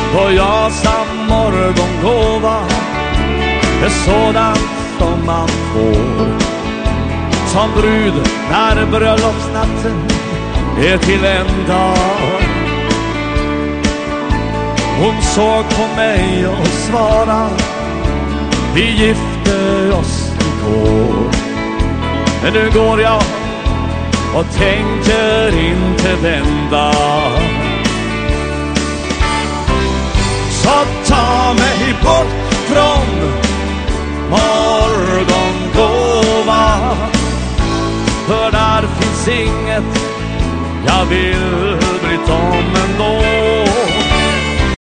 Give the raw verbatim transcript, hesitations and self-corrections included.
Då jag sa morgongåva är sådant som man får, som brud när bröllopsnatten är till ända. Hon såg på mig och svarade: vi gifte oss igår. Men nu går jag och tänker inte vända. Så ta mig bort från morgongåva, för där finns inget jag vill